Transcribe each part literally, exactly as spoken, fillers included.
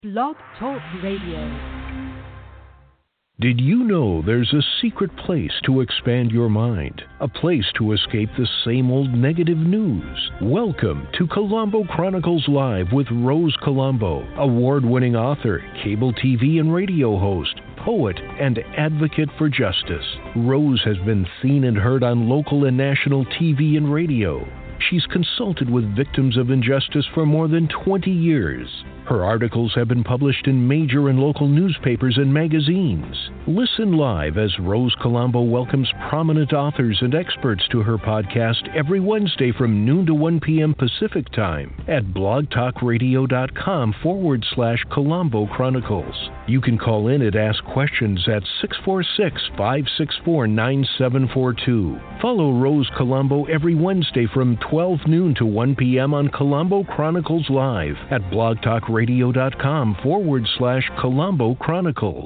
Blog Talk Radio. Did you know there's a secret place to expand your mind? A place to escape the same old negative news? Welcome to Colombo Chronicles Live with Rose Colombo, award-winning author, cable T V and radio host, poet, and advocate for justice. Rose has been seen and heard on local and national T V and radio. She's consulted with victims of injustice for more than twenty years. Her articles have been published in major and local newspapers and magazines. Listen live as Rose Colombo welcomes prominent authors and experts to her podcast every Wednesday from noon to one p.m. Pacific Time at blogtalkradio.com forward slash Colombo Chronicles. You can call in and ask questions at six four six, five six four, nine seven four two. Follow Rose Colombo every Wednesday from twelve noon to one p.m. on Colombo Chronicles Live at blogtalkradio.com forward slash Colombo Chronicles.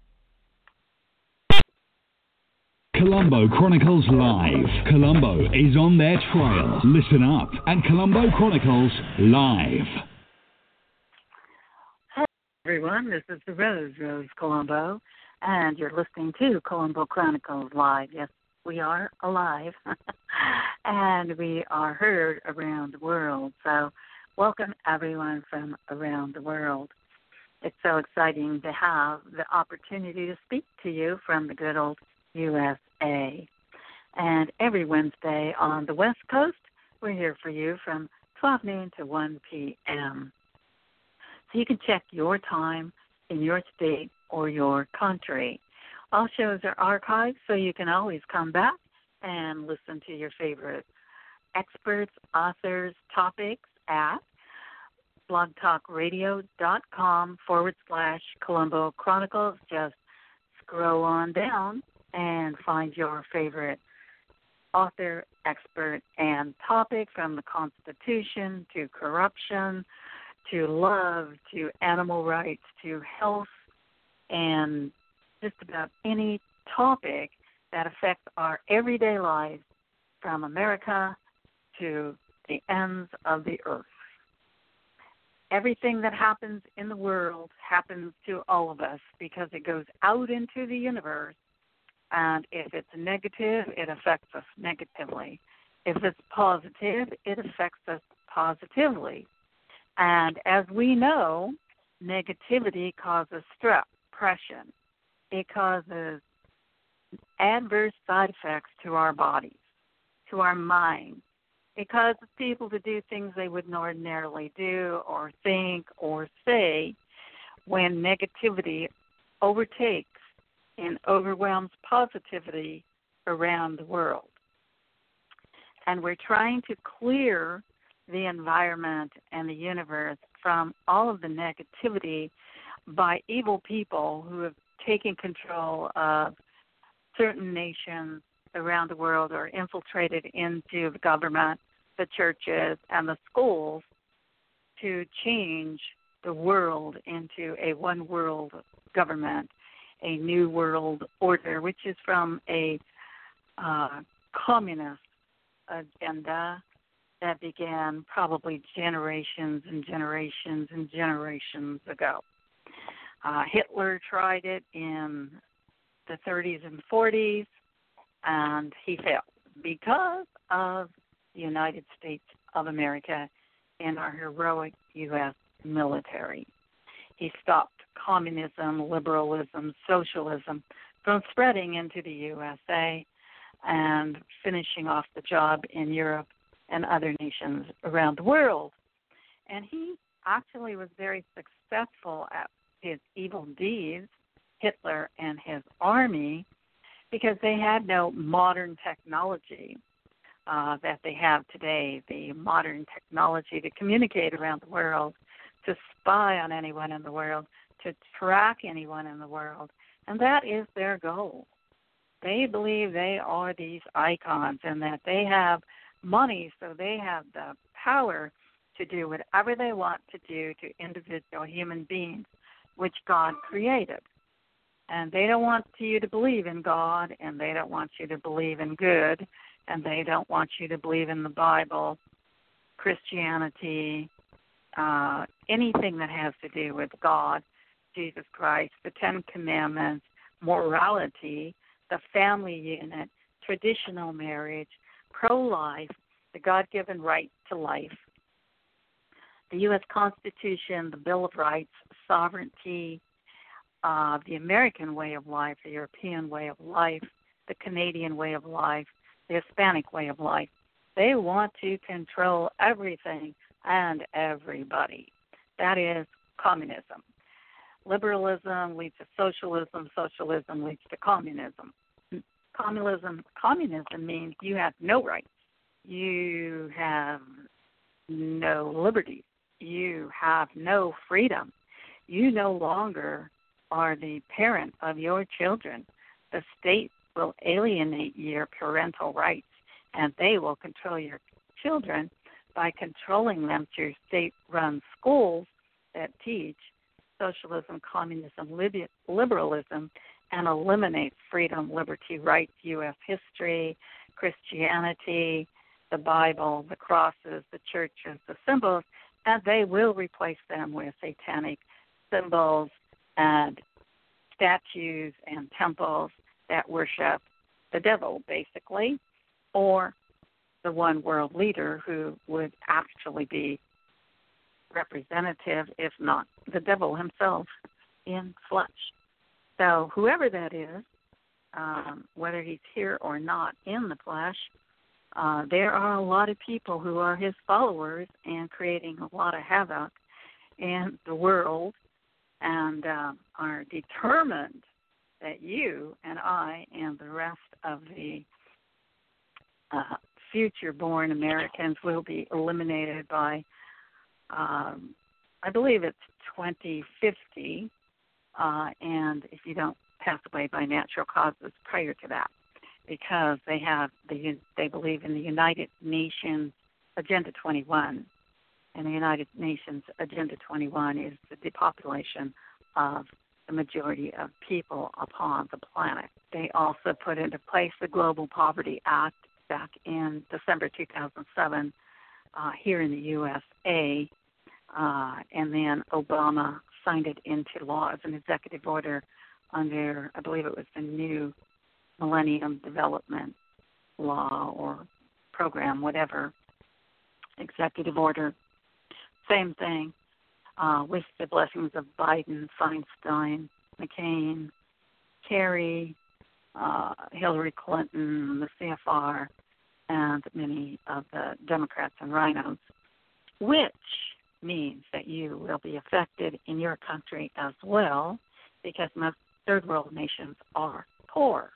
Colombo Chronicles Live. Colombo is on their trail. Listen up at Colombo Chronicles Live. Hey everyone, this is the Rose, Rose Colombo, and you're listening to Colombo Chronicles Live. Yes, we are alive, and we are heard around the world. So welcome everyone from around the world. It's so exciting to have the opportunity to speak to you from the good old U S A. And every Wednesday on the West Coast, we're here for you from twelve noon to one p.m. So you can check your time in your state or your country. All shows are archived, so you can always come back and listen to your favorite experts, authors, topics at blogtalkradio.com forward slash Colombo Chronicles. Just scroll on down and find your favorite author, expert, and topic, from the Constitution to corruption to love to animal rights to health and just about any topic that affects our everyday lives from America to the ends of the earth. Everything that happens in the world happens to all of us because it goes out into the universe. And if it's negative, it affects us negatively. If it's positive, it affects us positively. And as we know, negativity causes stress, depression. It causes adverse side effects to our bodies, to our minds. It causes people to do things they wouldn't ordinarily do or think or say when negativity overtakes and overwhelms positivity around the world. And we're trying to clear the environment and the universe from all of the negativity by evil people who have taken control of certain nations around the world or infiltrated into the government, the churches, and the schools to change the world into a one-world government, a new world order, which is from a uh, communist agenda that began probably generations and generations and generations ago. Uh, Hitler tried it in the thirties and forties, and he failed because of the United States of America and our heroic U S military. He stopped communism, liberalism, socialism from spreading into the U S A and finishing off the job in Europe and other nations around the world. And he actually was very successful at his evil deeds, Hitler and his army, because they had no modern technology uh, that they have today, the modern technology to communicate around the world, to spy on anyone in the world, to track anyone in the world. And that is their goal. They believe they are these icons and that they have money, so they have the power to do whatever they want to do to individual human beings, which God created. And they don't want you to believe in God, and they don't want you to believe in good, and they don't want you to believe in the Bible, Christianity, uh, anything that has to do with God, Jesus Christ, the Ten Commandments, morality, the family unit, traditional marriage, pro-life, the God-given right to life, the U S Constitution, the Bill of Rights, sovereignty, uh, the American way of life, the European way of life, the Canadian way of life, the Hispanic way of life. They want to control everything and everybody. That is communism. Liberalism leads to socialism. Socialism leads to communism. Communism, communism means you have no rights. You have no liberties. You have no freedom. You no longer are the parent of your children. The state will alienate your parental rights, and they will control your children by controlling them through state-run schools that teach socialism, communism, liberalism, and eliminate freedom, liberty, rights, U S history, Christianity, the Bible, the crosses, the churches, the symbols, and they will replace them with satanic symbols and statues and temples that worship the devil, basically, or the one world leader who would actually be representative, if not the devil himself, in flesh. So whoever that is, um, whether he's here or not in the flesh, uh, there are a lot of people who are his followers and creating a lot of havoc in the world and uh, are determined that you and I and the rest of the uh, future-born Americans will be eliminated by, um, I believe it's twenty fifty, uh, and if you don't pass away by natural causes prior to that, because they have the they believe in the United Nations Agenda twenty-one, and the United Nations Agenda twenty-one is the depopulation of the majority of people upon the planet. They also put into place the Global Poverty Act back in December two thousand seven uh, here in the U S A, uh, and then Obama signed it into law as an executive order under, I believe it was the new Millennium Development Law or program, whatever, executive order. Same thing. Uh, with the blessings of Biden, Feinstein, McCain, Kerry, uh, Hillary Clinton, the C F R, and many of the Democrats and rhinos, which means that you will be affected in your country as well, because most third world nations are poor.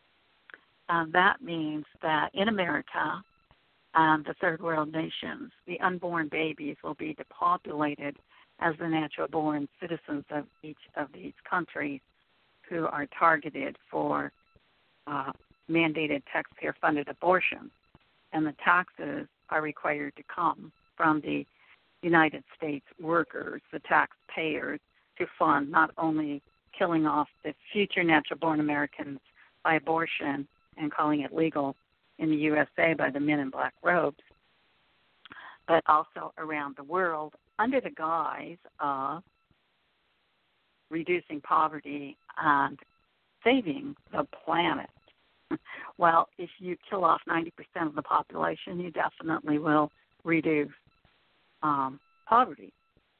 And that means that in America and the third world nations, the unborn babies will be depopulated as the natural-born citizens of each of these countries who are targeted for uh, mandated taxpayer-funded abortion. And the taxes are required to come from the United States workers, the taxpayers, to fund not only killing off the future natural-born Americans by abortion and calling it legal in the U S A by the men in black robes, but also around the world under the guise of reducing poverty and saving the planet. Well, if you kill off ninety percent of the population, you definitely will reduce um, poverty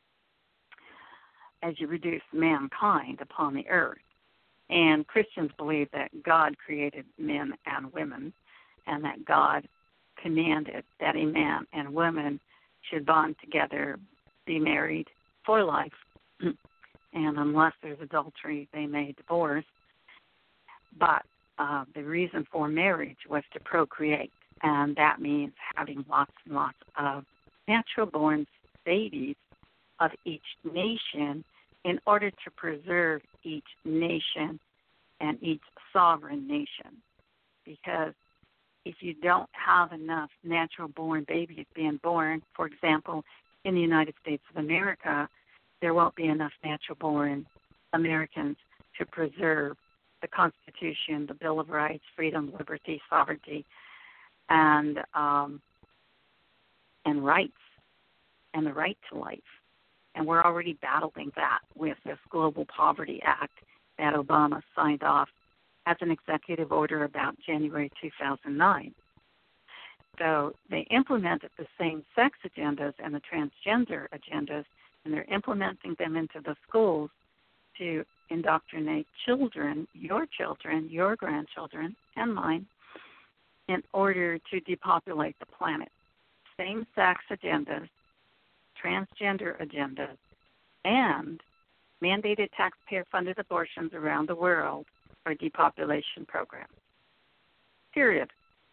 as you reduce mankind upon the earth. And Christians believe that God created men and women, and that God commanded that a man and woman should bond together, be married for life, and unless there's adultery, they may divorce. But uh, the reason for marriage was to procreate, and that means having lots and lots of natural-born babies of each nation in order to preserve each nation and each sovereign nation. Because if you don't have enough natural-born babies being born, for example, in the United States of America, there won't be enough natural-born Americans to preserve the Constitution, the Bill of Rights, freedom, liberty, sovereignty, and um, and rights and the right to life. And we're already battling that with this Global Poverty Act that Obama signed off as an executive order about January two thousand nine. So they implemented the same-sex agendas and the transgender agendas, and they're implementing them into the schools to indoctrinate children, your children, your grandchildren, and mine, in order to depopulate the planet. Same-sex agendas, transgender agendas, and mandated taxpayer-funded abortions around the world are depopulation programs. Period.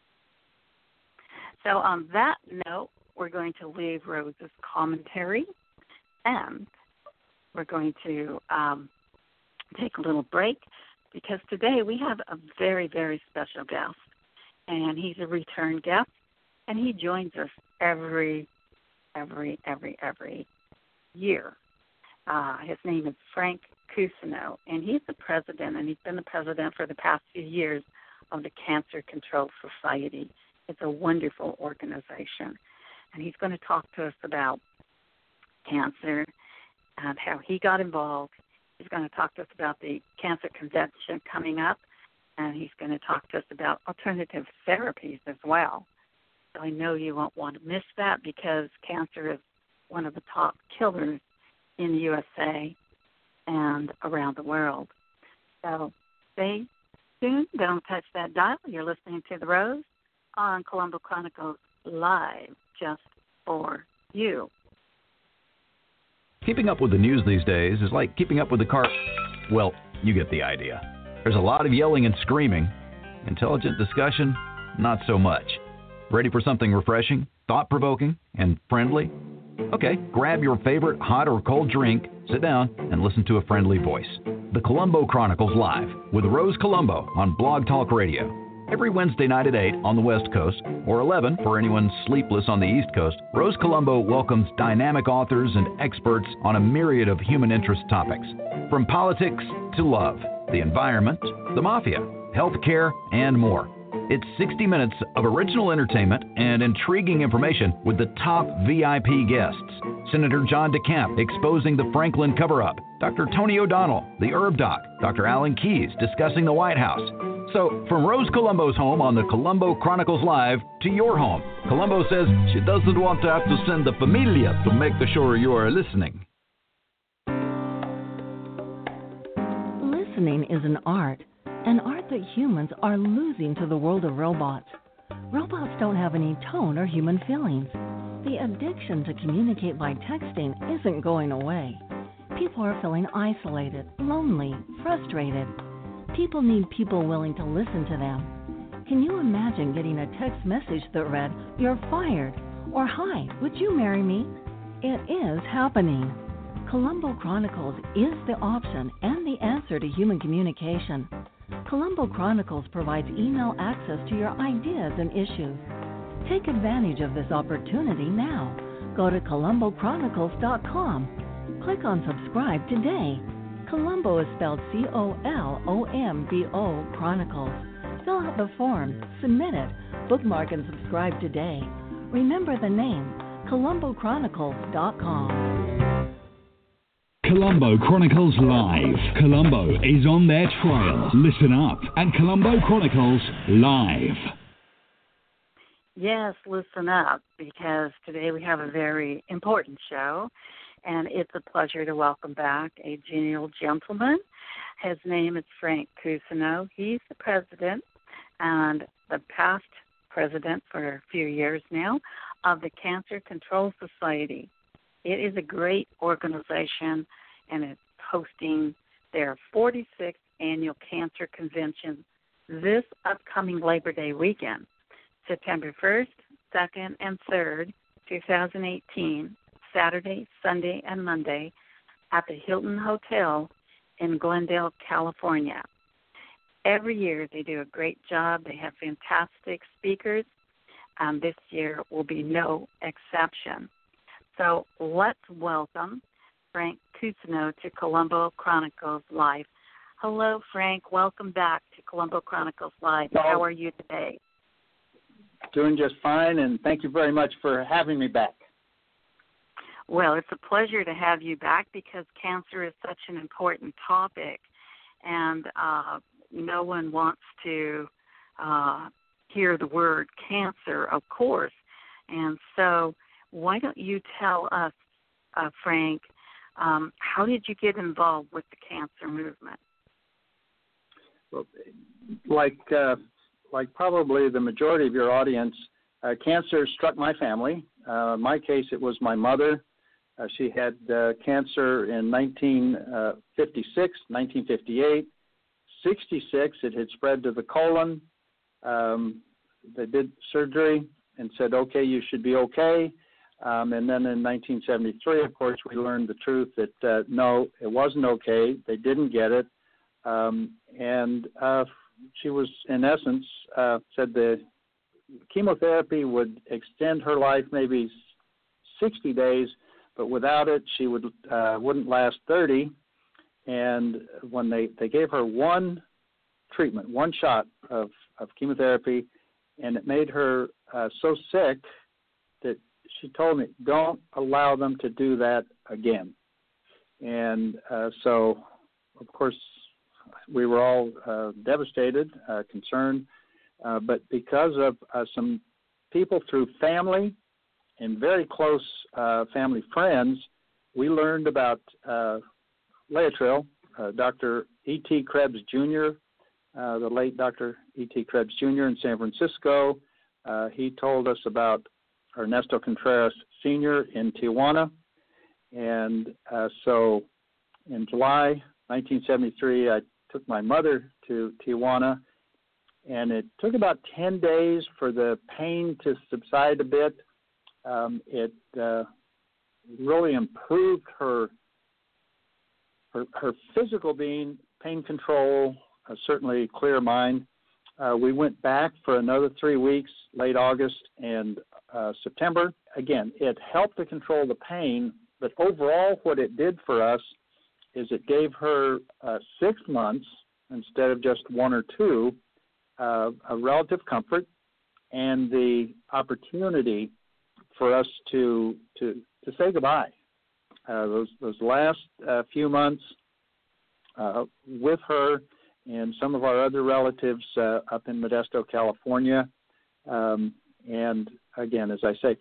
So on that note, we're going to leave Rose's commentary, and we're going to um, take a little break, because today we have a very, very special guest, and he's a return guest, and he joins us every, every, every, every year. Uh, his name is Frank Cousineau, and he's the president, and he's been the president for the past few years of the Cancer Control Society. It's a wonderful organization, and he's going to talk to us about cancer and how he got involved. He's going to talk to us about the cancer convention coming up, and he's going to talk to us about alternative therapies as well. So I know you won't want to miss that, because cancer is one of the top killers in the U S A and around the world. So stay tuned. Don't touch that dial. You're listening to The Rose on Colombo Chronicles Live, just for you. Keeping up with the news these days is like keeping up with the car. Well, you get the idea. There's a lot of yelling and screaming. Intelligent discussion, not so much. Ready for something refreshing, thought-provoking, and friendly? Okay, grab your favorite hot or cold drink, sit down, and listen to a friendly voice. The Colombo Chronicles Live with Rose Colombo on Blog Talk Radio. Every Wednesday night at eight on the West Coast, or eleven for anyone sleepless on the East Coast, Rose Colombo welcomes dynamic authors and experts on a myriad of human interest topics. From politics to love, the environment, the mafia, healthcare, and more. It's sixty minutes of original entertainment and intriguing information with the top V I P guests. Senator John DeCamp exposing the Franklin cover-up, Doctor Tony O'Donnell, the Herb Doc, Doctor Alan Keyes discussing the White House. So, from Rose Colombo's home on the Colombo Chronicles Live to your home, Colombo says she doesn't want to have to send the familia to make sure you are listening. Listening is an art, an art that humans are losing to the world of robots. Robots don't have any tone or human feelings. The addiction to communicate by texting isn't going away. People are feeling isolated, lonely, frustrated. People need people willing to listen to them. Can you imagine getting a text message that read, "You're fired," or "Hi, would you marry me?" It is happening. Colombo Chronicles is the option and the answer to human communication. Colombo Chronicles provides email access to your ideas and issues. Take advantage of this opportunity now. Go to colombo chronicles dot com. Click on subscribe today. Colombo is spelled C O L O M B O Chronicles. Fill out the form, submit it, bookmark and subscribe today. Remember the name, colombo chronicles dot com. Colombo Chronicles Live. Colombo is on their trail. Listen up at Colombo Chronicles Live. Yes, listen up, because today we have a very important show, and it's a pleasure to welcome back a genial gentleman. His name is Frank Cousineau. He's the president and the past president for a few years now of the Cancer Control Society. It is a great organization, and it's hosting their forty-sixth annual cancer convention this upcoming Labor Day weekend, September first, second, and third, twenty eighteen, Saturday, Sunday, and Monday at the Hilton Hotel in Glendale, California. Every year they do a great job. They have fantastic speakers. Um, this year will be no exception. So let's welcome Frank Cousineau to Colombo Chronicles Live. Hello, Frank. Welcome back to Colombo Chronicles Live. How are you today? Doing just fine, and thank you very much for having me back. Well, it's a pleasure to have you back because cancer is such an important topic, and uh, no one wants to uh, hear the word cancer, of course. And so why don't you tell us, uh, Frank, um, how did you get involved with the cancer movement? Well, like, uh, like probably the majority of your audience, uh, cancer struck my family. Uh, in my case, it was my mother. Uh, she had uh, cancer in nineteen fifty-six, nineteen fifty-eight, sixty-six. It had spread to the colon. Um, they did surgery and said, okay, you should be okay. Um, and then in nineteen seventy-three, of course, we learned the truth that, uh, no, it wasn't okay. They didn't get it. Um, and uh, she was, in essence, uh, said the chemotherapy would extend her life maybe sixty days, but without it, she would, uh, wouldn't last thirty. And when they, they gave her one treatment, one shot of, of chemotherapy, and it made her uh, so sick that she told me, don't allow them to do that again. And uh, so, of course, we were all uh, devastated, uh, concerned, uh, but because of uh, some people through family and very close uh, family friends, we learned about uh, Laetrile, uh, Doctor E T. Krebs Junior, uh, the late Doctor E T. Krebs Junior in San Francisco. Uh, he told us about Ernesto Contreras Senior in Tijuana. And uh, so in July nineteen seventy-three, I took my mother to Tijuana, and it took about ten days for the pain to subside a bit. Um, it uh, really improved her, her her physical being, pain control, uh, certainly clear mind. Uh, we went back for another three weeks, late August and uh, September. Again, it helped to control the pain, but overall what it did for us is it gave her uh, six months instead of just one or two, uh, a relative comfort and the opportunity for us to to, to say goodbye. Uh, those those last uh, few months uh, with her and some of our other relatives uh, up in Modesto, California. Um, and again, as I say,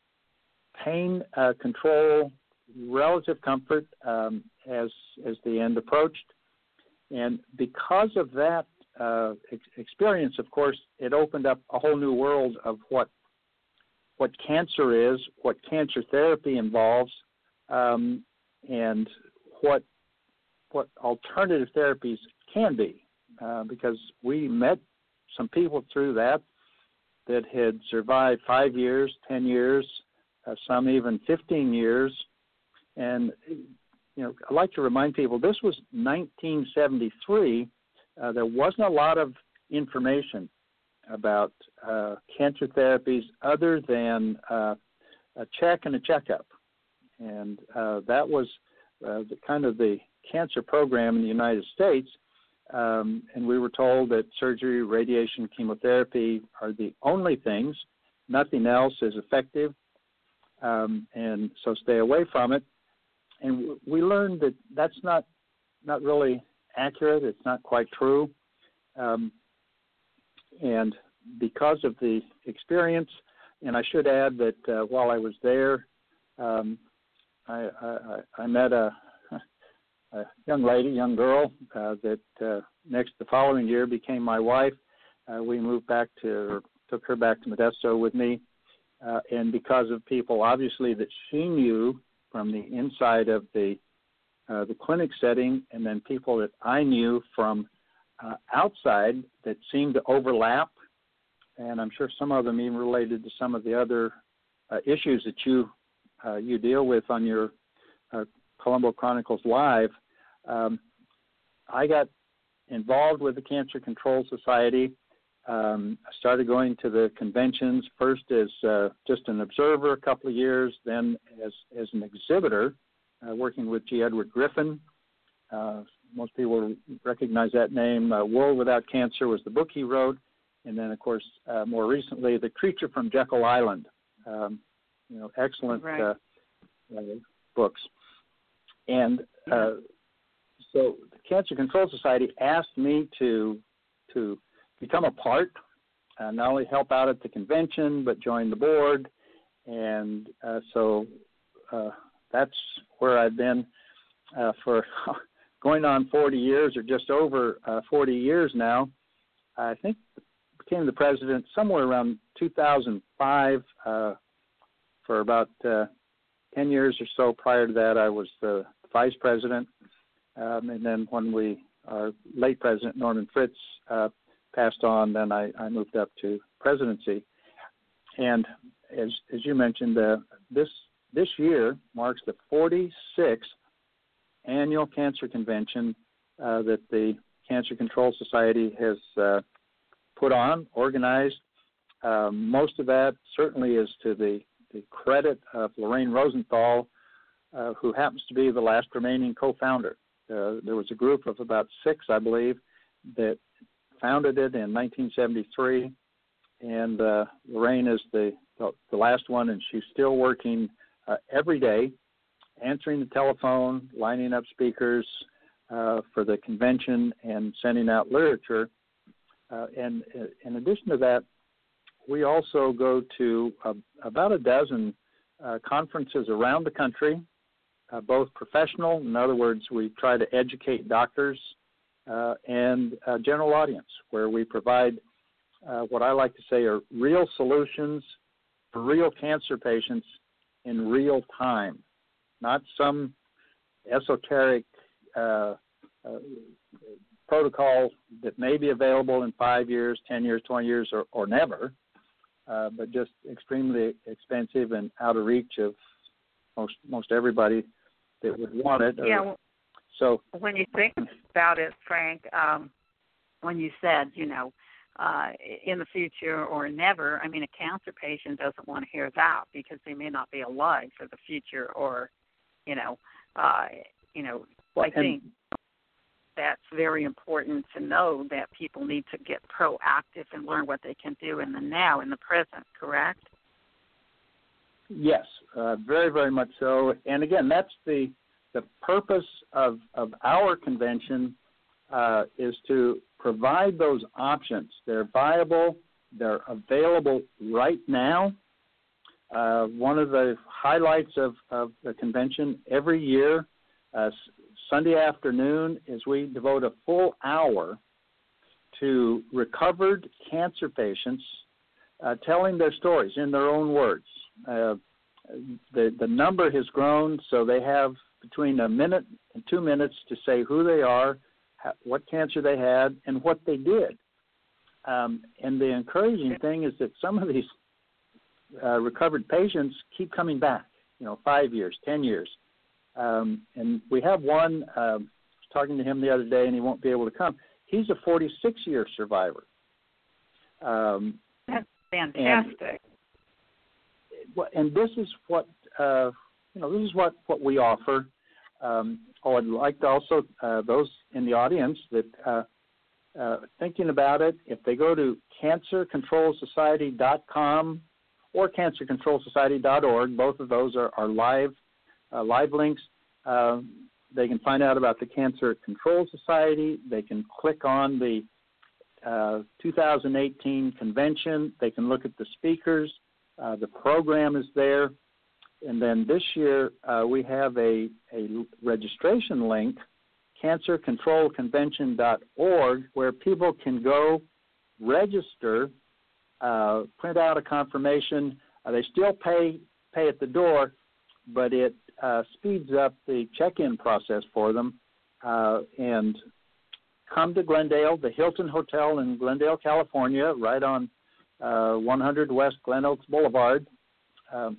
pain uh, control, relative comfort um, as as the end approached. And because of that uh, ex- experience, of course, it opened up a whole new world of what what cancer is, what cancer therapy involves, um, and what what alternative therapies can be. Uh, because we met some people through that that had survived five years, ten years, uh, some even fifteen years. And, you know, I like to remind people this was nineteen seventy-three. Uh, there wasn't a lot of information about uh, cancer therapies other than uh, a check and a checkup. And uh, that was uh, the kind of the cancer program in the United States. Um, and we were told that surgery, radiation, chemotherapy are the only things. Nothing else is effective. Um, and so stay away from it. And w- we learned that that's not not really accurate. It's not quite true. Um, and because of the experience, and I should add that uh, while I was there, um, I, I, I met a, a young lady, young girl, uh, that uh, next the following year became my wife. Uh, we moved back to, or took her back to Modesto with me. Uh, and because of people, obviously, that she knew from the inside of the uh, the clinic setting, and then people that I knew from uh, outside that seemed to overlap, and I'm sure some of them even related to some of the other uh, issues that you uh, you deal with on your uh, Colombo Chronicles Live. Um, I got involved with the Cancer Control Society. Um, I started going to the conventions, first as uh, just an observer a couple of years, then as, as an exhibitor, uh, working with G. Edward Griffin. Uh, most people recognize that name. Uh, World Without Cancer was the book he wrote. And then, of course, uh, more recently, The Creature from Jekyll Island. Um, you know, excellent right. uh, uh, books. And uh, so the Cancer Control Society asked me to to become a part, uh, not only help out at the convention, but join the board. And uh, so uh, that's where I've been uh, for going on forty years, or just over uh, forty years now. I think became the president somewhere around two thousand five. Uh, for about uh, ten years or so prior to that, I was the vice president. Um, and then when we, our late president, Norman Fritz, uh, passed on, then I, I moved up to presidency. And as as you mentioned, uh, this this year marks the forty-sixth annual cancer convention uh, that the Cancer Control Society has uh, put on, organized. Uh, most of that certainly is to the, the credit of Lorraine Rosenthal, uh, who happens to be the last remaining co-founder. Uh, there was a group of about six, I believe, that founded it in nineteen seventy-three, and uh, Lorraine is the, the the last one, and she's still working uh, every day, answering the telephone, lining up speakers uh, for the convention, and sending out literature. Uh, and uh, in addition to that, we also go to uh, about a dozen uh, conferences around the country, uh, both professional, in other words, we try to educate doctors, uh, and uh, general audience, where we provide uh, what I like to say are real solutions for real cancer patients in real time, not some esoteric uh, uh, protocol that may be available in five years, ten years, twenty years, or, or never, uh, but just extremely expensive and out of reach of most most everybody that would want it. Or, yeah. Well, so when you think about it, Frank, um, when you said, you know, uh, in the future or never, I mean, a cancer patient doesn't want to hear that because they may not be alive for the future, or, you know, uh, you know, I and, think that's very important to know, that people need to get proactive and learn what they can do in the now, in the present, correct? Yes, uh, very, very much so. And again, that's the the purpose of, of our convention, uh, is to provide those options. They're viable. They're available right now. Uh, one of the highlights of, of the convention every year, uh, Sunday afternoon, is we devote a full hour to recovered cancer patients uh, telling their stories in their own words. Uh, the, the number has grown, so they have between a minute and two minutes to say who they are, how, what cancer they had, and what they did. Um, and the encouraging thing is that some of these uh, recovered patients keep coming back, you know, five years, ten years. Um, and we have one, uh, I was talking to him the other day, and he won't be able to come. He's a forty-six-year survivor. Um, That's fantastic. And, and this is what, uh, you know, this is what, what we offer. Um, oh, I'd like to also, uh, those in the audience that uh, uh, thinking about it, if they go to cancer control society dot com or cancer control society dot org, both of those are, are live uh, live links. Uh, they can find out about the Cancer Control Society. They can click on the uh, two thousand eighteen convention. They can look at the speakers. Uh, the program is there. And then this year uh, we have a, a registration link, cancer control convention dot org, where people can go register, uh, print out a confirmation. Uh, they still pay pay at the door, but it uh, speeds up the check-in process for them. Uh, and come to Glendale, the Hilton Hotel in Glendale, California, right on uh, one hundred West Glen Oaks Boulevard. Um,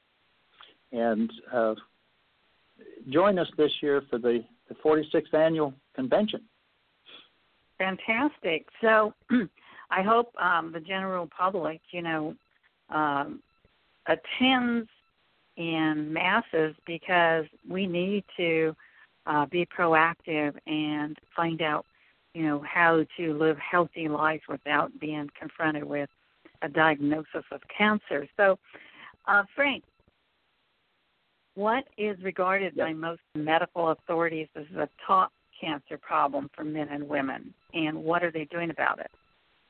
and uh, join us this year for the, the forty-sixth annual convention. Fantastic. So I hope um, the general public, you know, um, attends in masses, because we need to uh, be proactive and find out, you know, how to live healthy lives without being confronted with a diagnosis of cancer. So, uh, Frank, what is regarded yes. by most medical authorities as the top cancer problem for men and women, and what are they doing about it?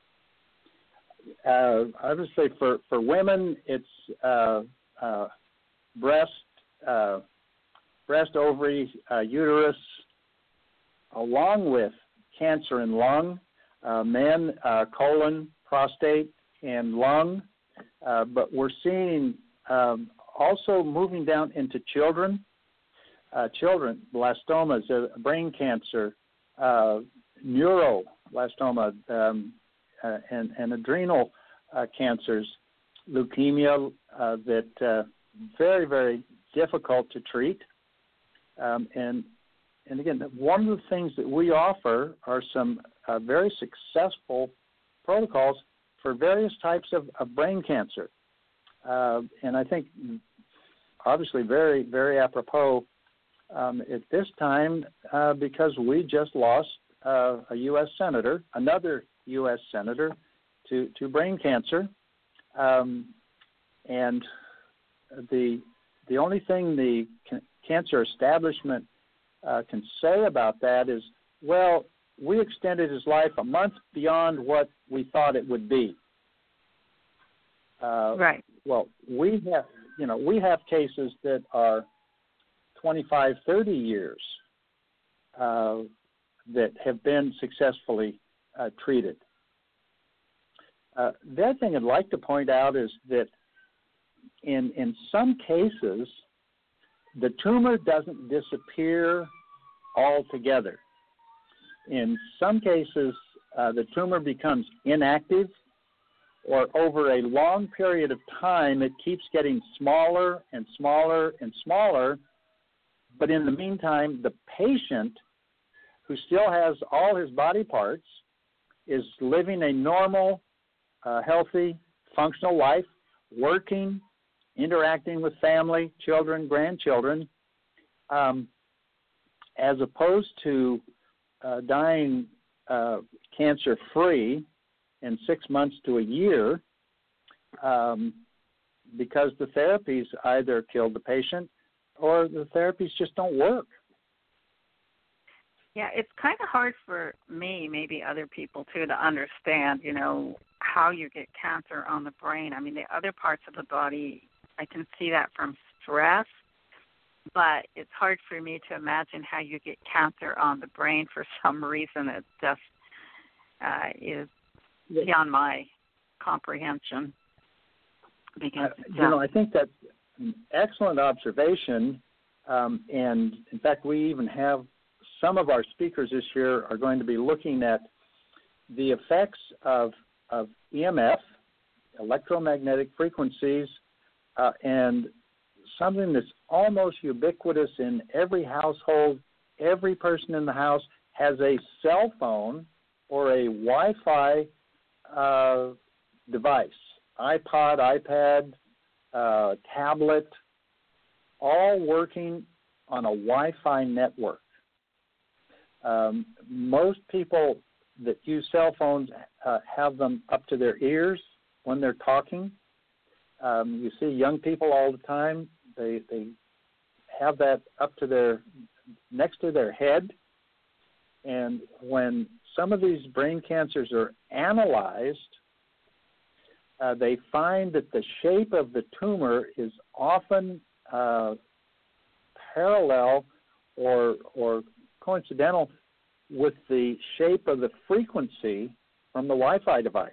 Uh, I would say for, for women, it's uh, uh, breast, uh, breast, ovary, uh, uterus, along with cancer in lung. Uh, men, uh, colon, prostate, and lung. Uh, but we're seeing um, also moving down into children. Uh, children, blastomas, uh, brain cancer, uh, neuroblastoma, um, uh, and, and adrenal uh, cancers, leukemia uh, that uh, very, very difficult to treat. Um, and and again, one of the things that we offer are some uh, very successful protocols for various types of, of brain cancer. Uh, and I think obviously very, very apropos um, at this time uh, because we just lost uh, a U S senator, another U S senator to, to brain cancer. Um, and the the only thing the can, cancer establishment uh, can say about that is, well, we extended his life a month beyond what we thought it would be. Uh, right. Well, we have, you know, we have cases that are twenty-five, thirty years uh, that have been successfully uh, treated. Uh, the other thing I'd like to point out is that in in some cases, the tumor doesn't disappear altogether. In some cases, uh, the tumor becomes inactive, or over a long period of time, it keeps getting smaller and smaller and smaller. But in the meantime, the patient, who still has all his body parts, is living a normal, uh, healthy, functional life, working, interacting with family, children, grandchildren, um, as opposed to uh, dying uh, cancer-free in six months to a year um, because the therapies either kill the patient or the therapies just don't work. Yeah, it's kind of hard for me, maybe other people too, to understand, you know, how you get cancer on the brain. I mean, the other parts of the body, I can see that from stress, but it's hard for me to imagine how you get cancer on the brain for some reason. It just uh, is beyond my comprehension. Because uh, you know, I think that's an excellent observation, um, and in fact, we even have some of our speakers this year are going to be looking at the effects of of E M F, electromagnetic frequencies, uh, and something that's almost ubiquitous in every household. Every person in the house has a cell phone or a Wi-Fi uh, device, iPod, iPad, uh, tablet, all working on a Wi-Fi network. Um, most people that use cell phones uh, have them up to their ears when they're talking. Um, you see young people all the time. They they have that up to their next to their head. And when some of these brain cancers are analyzed, uh, they find that the shape of the tumor is often uh, parallel or or coincidental with the shape of the frequency from the Wi-Fi device.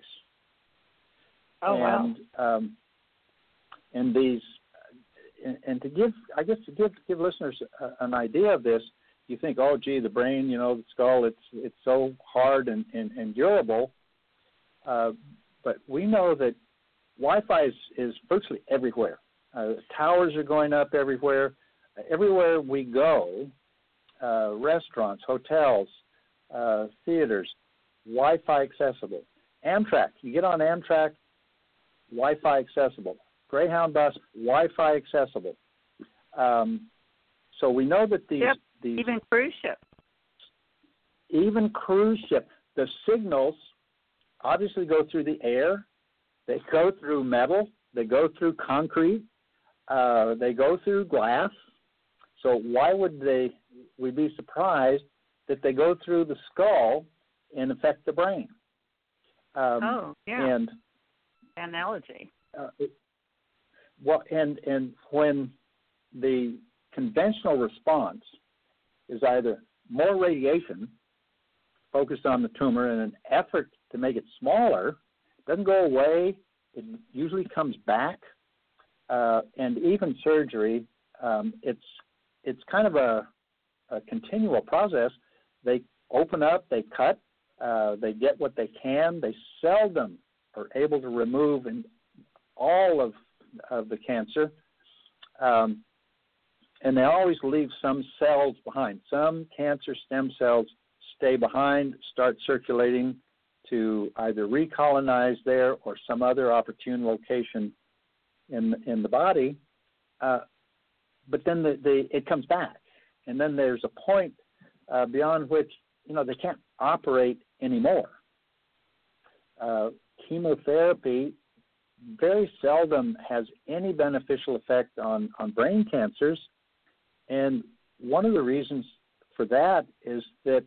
Oh, and, wow. Um, and these, and, and to give, I guess to give give listeners a, an idea of this, you think, oh, gee, the brain, you know, the skull, it's it's so hard and, and, and durable. Uh, but we know that Wi-Fi is, is virtually everywhere. Uh, towers are going up everywhere. Uh, everywhere we go, uh, restaurants, hotels, uh, theaters, Wi-Fi accessible. Amtrak, you get on Amtrak, Wi-Fi accessible. Greyhound bus, Wi-Fi accessible. Um, so we know that these, yep. these even cruise ship, even cruise ship, the signals obviously go through the air, they go through metal, they go through concrete, Uh, they go through glass, so why would they? We be surprised that they go through the skull and affect the brain? Um, oh, yeah. And analogy. Uh, it, well, and and when the conventional response is either more radiation focused on the tumor in an effort to make it smaller, it doesn't go away. It usually comes back, uh, and even surgery, um, it's it's kind of a, a continual process. They open up, they cut, uh, they get what they can. They seldom are able to remove in all of of the cancer, um, and they always leave some cells behind. Some cancer stem cells stay behind, start circulating to either recolonize there or some other opportune location in in the body. Uh, but then the, the it comes back, and then there's a point uh, beyond which you know they can't operate anymore. Uh, chemotherapy very seldom has any beneficial effect on, on brain cancers, and one of the reasons for that is that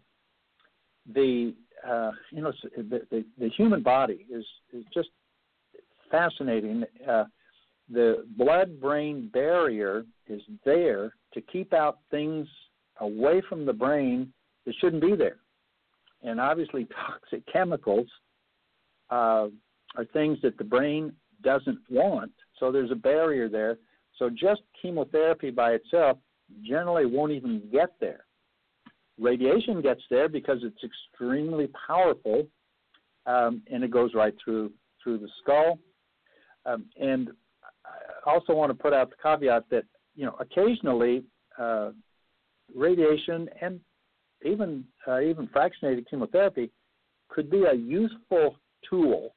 the uh, you know the, the, the human body is, is just fascinating. Uh, the blood-brain barrier is there to keep out things away from the brain that shouldn't be there, and obviously toxic chemicals uh, are things that the brain doesn't want, so there's a barrier there. So just chemotherapy by itself generally won't even get there. Radiation gets there because it's extremely powerful, um, and it goes right through through the skull. Um, and I also want to put out the caveat that, you know, occasionally uh, radiation and even uh, even fractionated chemotherapy could be a useful tool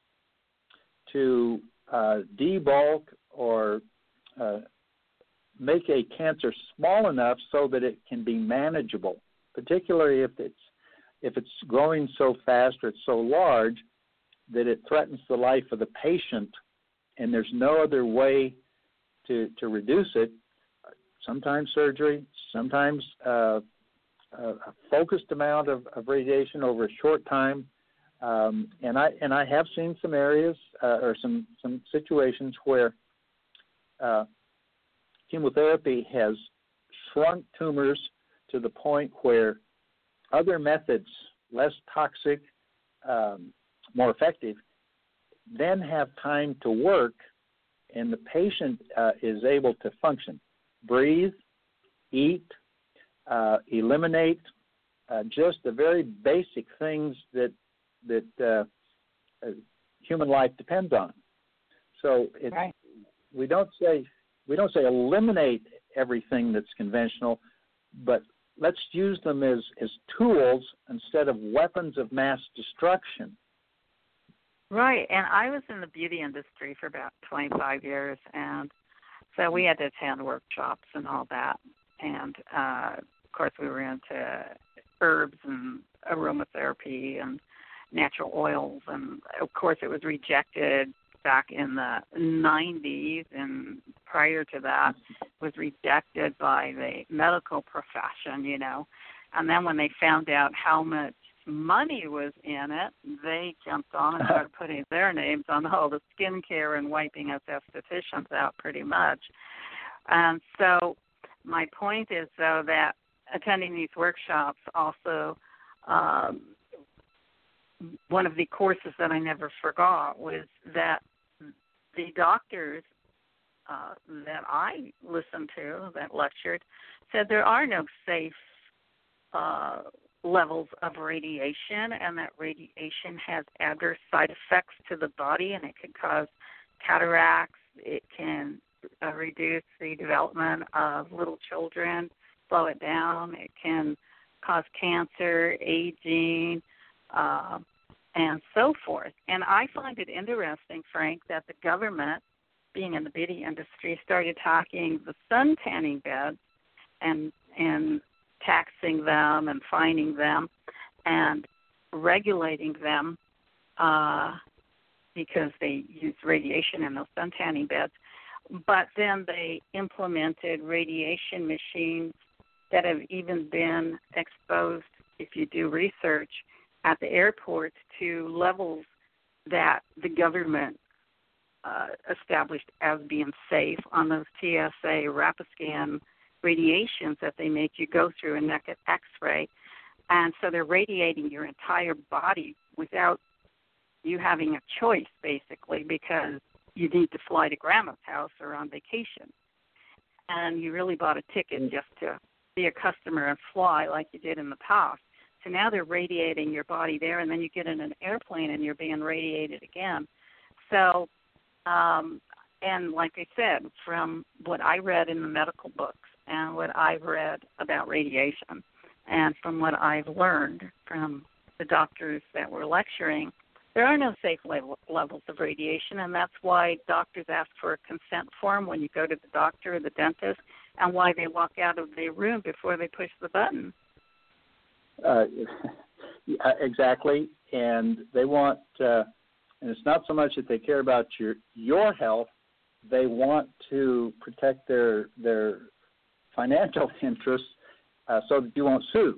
to uh, debulk or uh, make a cancer small enough so that it can be manageable, particularly if it's if it's growing so fast or it's so large that it threatens the life of the patient and there's no other way to, to reduce it. Sometimes surgery, sometimes uh, a focused amount of, of radiation over a short time. Um, and I and I have seen some areas uh, or some, some situations where uh, chemotherapy has shrunk tumors to the point where other methods, less toxic, um, more effective, then have time to work, and the patient uh, is able to function, breathe, eat, uh, eliminate, uh, just the very basic things that that uh, uh, human life depends on. So it's, right. we don't say we don't say eliminate everything that's conventional, but let's use them as, as tools instead of weapons of mass destruction. Right, and I was in the beauty industry for about twenty-five years, and so we had to attend workshops and all that. And, uh, of course, we were into herbs and aromatherapy and natural oils, and, of course, it was rejected back in the nineties, and prior to that was rejected by the medical profession, you know. And then when they found out how much money was in it, they jumped on and started putting their names on all the skincare and wiping us estheticians out pretty much. And so my point is, though, that attending these workshops also, um, one of the courses that I never forgot was that the doctors uh, that I listened to that lectured said there are no safe uh, levels of radiation, and that radiation has adverse side effects to the body, and it can cause cataracts. It can uh, reduce the development of little children, slow it down. It can cause cancer, aging, uh, and so forth. And I find it interesting, Frank, that the government, being in the beauty industry, started talking the sun tanning beds and and taxing them and fining them and regulating them uh, because they use radiation in those sun tanning beds. but then they implemented radiation machines that have even been exposed, if you do research, at the airports to levels that the government uh, established as being safe on those T S A rapid scan radiations that they make you go through a naked X-ray. And so they're radiating your entire body without you having a choice, basically, because you need to fly to grandma's house or on vacation. And you really bought a ticket just to be a customer and fly like you did in the past. So now they're radiating your body there, and then you get in an airplane and you're being radiated again. So, um, and like I said, from what I read in the medical books and what I've read about radiation, and from what I've learned from the doctors that were lecturing, there are no safe level, levels of radiation, and that's why doctors ask for a consent form when you go to the doctor or the dentist, and why they walk out of the room before they push the button. Uh, exactly, and they want, uh, and it's not so much that they care about your your health, they want to protect their their financial interests uh, so that you won't sue.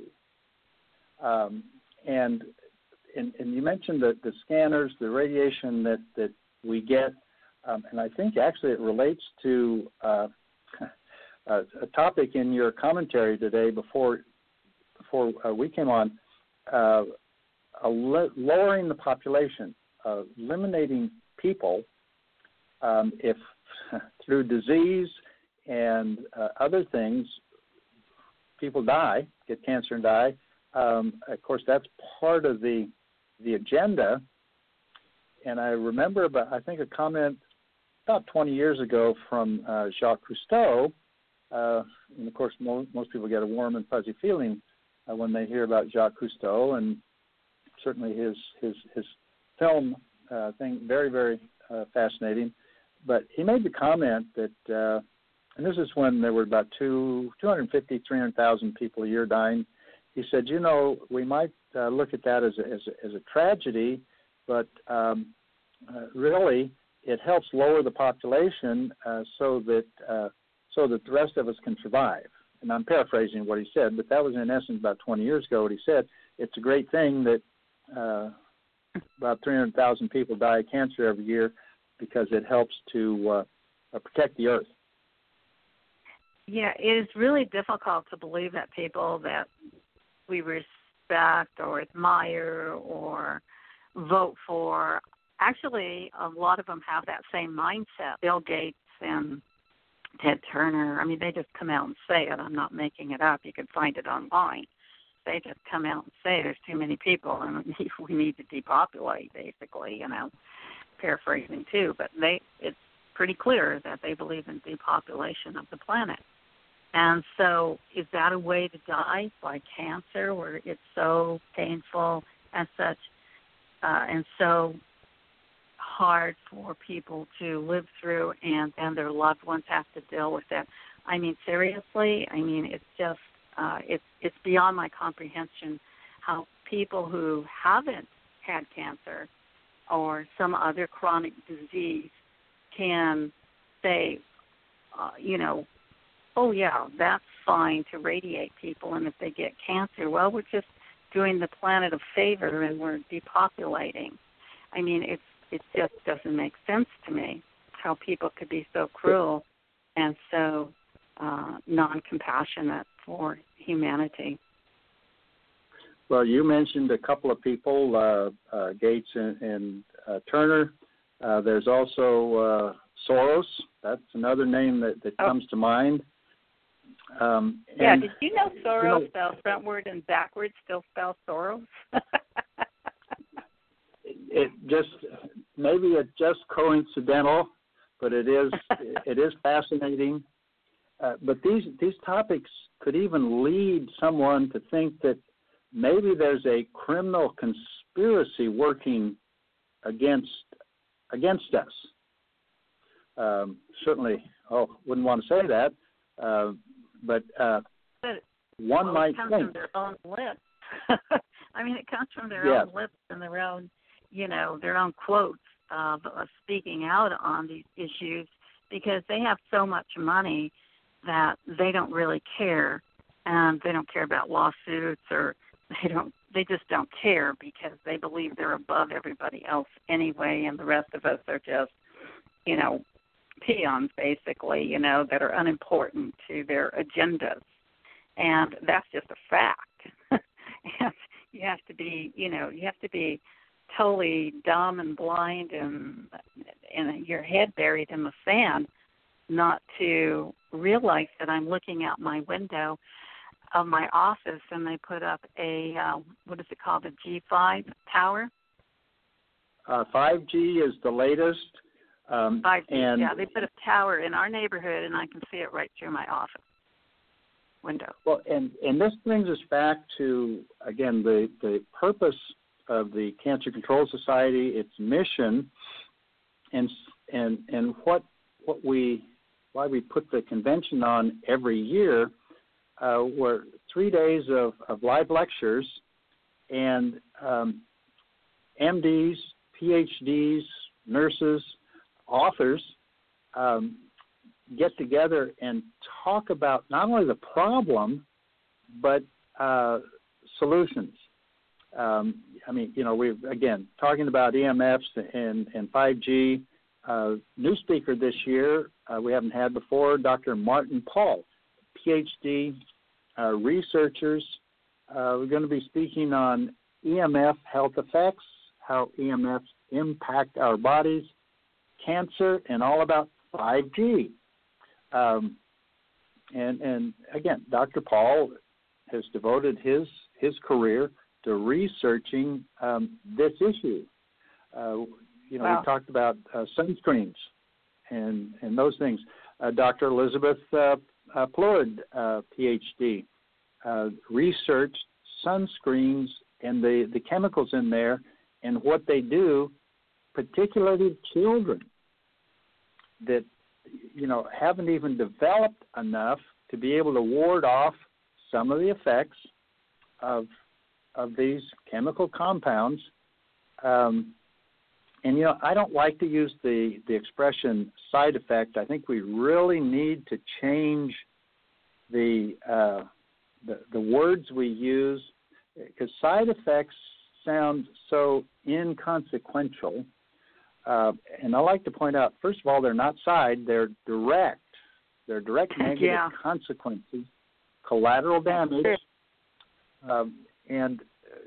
Um, and, and and you mentioned the, the scanners, the radiation that, that we get, um, and I think actually it relates to uh, a, a topic in your commentary today before before uh, we came on, uh, a le- lowering the population, uh, eliminating people um, if through disease and uh, other things, people die, get cancer and die. Um, of course, that's part of the the agenda. And I remember, about, I think, a comment about twenty years ago from uh, Jacques Cousteau. Uh, and, of course, mo- most people get a warm and fuzzy feeling uh, when they hear about Jacques Cousteau, and certainly his his, his film uh, thing, very, very uh, fascinating. But he made the comment that, uh, and this is when there were about two, two hundred fifty, three hundred thousand people a year dying. He said, you know, we might uh, look at that as a, as a, as a tragedy, but um, uh, really it helps lower the population uh, so that uh, so that the rest of us can survive. And I'm paraphrasing what he said, but that was in essence about twenty years ago what he said. It's a great thing that uh, about three hundred thousand people die of cancer every year because it helps to uh, uh, protect the earth. Yeah, it is really difficult to believe that people that we respect or admire or vote for, actually a lot of them have that same mindset. Bill Gates and Ted Turner, I mean, they just come out and say it. I'm not making it up. You can find it online. They just come out and say there's too many people and we need to depopulate, basically, you know, paraphrasing too. But they it's pretty clear that they believe in depopulation of the planet. And so is that a way to die, by cancer, where it's so painful and such, uh, and so hard for people to live through, and, and their loved ones have to deal with it? I mean, seriously, I mean, it's just, uh, it's, it's beyond my comprehension how people who haven't had cancer or some other chronic disease can say, uh, you know, oh, yeah, that's fine to radiate people, and if they get cancer, well, we're just doing the planet a favor and we're depopulating. I mean, it's, it just doesn't make sense to me how people could be so cruel and so uh, non-compassionate for humanity. Well, you mentioned a couple of people, uh, uh, Gates and, and uh, Turner. Uh, there's also uh, Soros. That's another name that, that oh. comes to mind. Um, yeah, and, did you know Soros you know, spells frontward and backwards still spells Soros? It just, maybe it's just coincidental, but it is it is fascinating. Uh, but these these topics could even lead someone to think that maybe there's a criminal conspiracy working against against us. Um, certainly, oh, wouldn't want to say that. Uh, But, uh, but one well, might it comes think. from their own lips. I mean, it comes from their yes. own lips and their own, you know, their own quotes of uh, speaking out on these issues because they have so much money that they don't really care, and they don't care about lawsuits, or they don't. They just don't care because they believe they're above everybody else anyway, and the rest of us are just, you know, peons basically, you know, that are unimportant to their agendas, and that's just a fact. And you have to be, you know, you have to be totally dumb and blind and and your head buried in the sand not to realize that I'm looking out my window of my office and they put up a, uh, what is it called, a G five tower? Uh, five G is the latest. Um, five G, and yeah. They put a tower in our neighborhood, and I can see it right through my office window. Well, and, and this brings us back to, again, the, the purpose of the Cancer Control Society, its mission, and and and what what we why we put the convention on every year. Uh, were three days of, of live lectures, and um, M Ds, P H Ds, nurses, authors um, get together and talk about not only the problem, but uh, solutions. Um, I mean, you know, we've, again, talking about E M Fs and, and five G. Uh, new speaker this year uh, we haven't had before, Doctor Martin Paul, P H D uh, researchers. Uh, we're going to be speaking on E M F health effects, how E M Fs impact our bodies, cancer, and all about five G. Um, and, and again, Doctor Paul has devoted his his career to researching um, this issue. Uh, you know, wow. we talked about uh, sunscreens and and those things. Uh, Doctor Elizabeth uh, uh, Plord, uh, P H D, uh, researched sunscreens and the, the chemicals in there and what they do, particularly children that, you know, haven't even developed enough to be able to ward off some of the effects of of these chemical compounds. Um, and, you know, I don't like to use the, the expression side effect. I think we really need to change the uh, the, the words we use, because side effects sound so inconsequential. Uh, and I like to point out, first of all, they're not side, they're direct. They're direct negative yeah. consequences, collateral damage. Um, and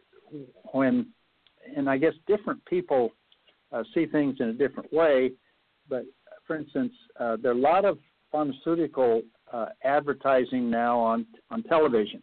when, and I guess different people uh, see things in a different way, but for instance, uh, there are a lot of pharmaceutical uh, advertising now on on television,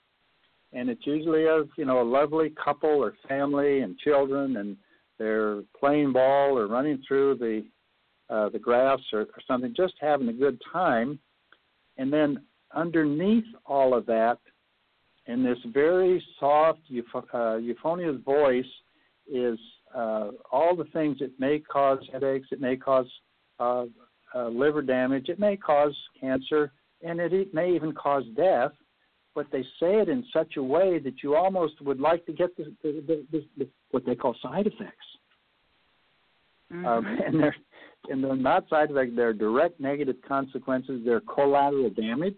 and it's usually of, you know, a lovely couple or family and children, and they're playing ball or running through the uh, the grass or, or something, just having a good time, and then underneath all of that, in this very soft, uh, euphonious voice, is uh, all the things that may cause headaches, it may cause uh, uh, liver damage, it may cause cancer, and it may even cause death. But they say it in such a way that you almost would like to get the, the, the, the, the what they call side effects. Mm-hmm. Um, and they're and they're not side effects; they're direct negative consequences. They're collateral damage.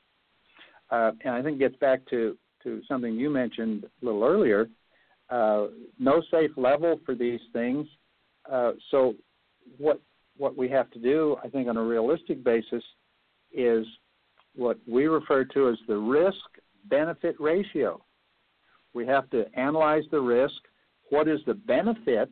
Uh, and I think it gets back to, to something you mentioned a little earlier, uh, no safe level for these things. Uh, so what what we have to do, I think, on a realistic basis is what we refer to as the risk-benefit ratio. We have to analyze the risk. What is the benefit?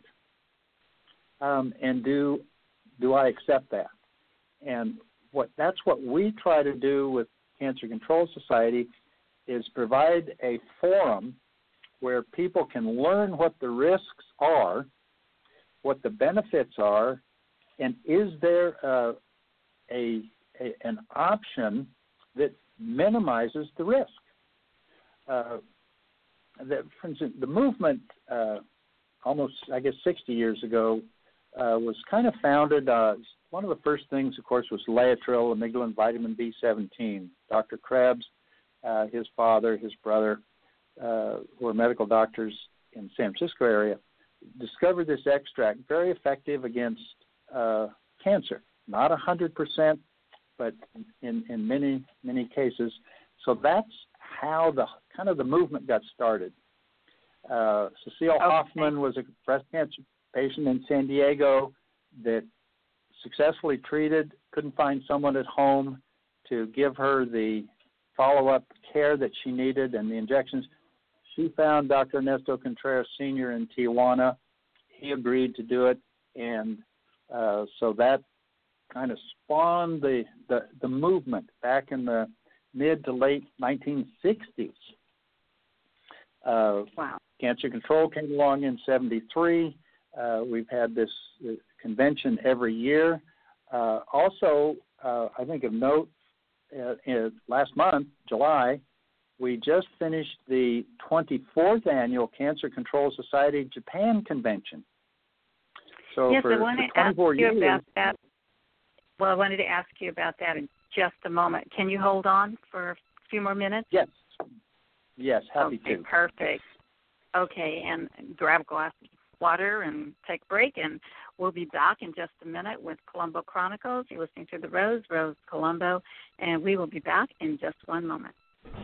Um, and do do I accept that? And what that's what we try to do with Cancer Control Society, is provide a forum where people can learn what the risks are, what the benefits are, and is there uh, a, a an option that minimizes the risk. Uh, that, for instance, the movement uh, almost, I guess, sixty years ago uh, was kind of founded. Uh, one of the first things, of course, was Laetrile, amygdalin, vitamin B seventeen. Doctor Krebs, uh, his father, his brother, uh, who were medical doctors in the San Francisco area, discovered this extract, very effective against uh, cancer. not one hundred percent, but in, in many, many cases. So that's how the kind of the movement got started. Uh, Cecile okay. Hoffman was a breast cancer patient in San Diego that successfully treated, couldn't find someone at home to give her the follow-up care that she needed and the injections. She found Doctor Ernesto Contreras Senior in Tijuana. He agreed to do it, and uh, so that kind of spawned the, the, the movement back in the mid to late nineteen sixties. Uh, wow. Cancer Control came along in seventy-three. Uh, we've had this uh, convention every year. Uh, also, uh, I think of note, uh, in last month, July, we just finished the twenty-fourth annual Cancer Control Society Japan Convention. So yes, for, I want to ask you years, about that. Well, I wanted to ask you about that in just a moment. Can you hold on for a few more minutes? Yes. Yes, happy okay, to. Perfect. Okay, and grab a glass of water and take a break, and we'll be back in just a minute with Colombo Chronicles. You're listening to The Rose, Rose Colombo, and we will be back in just one moment.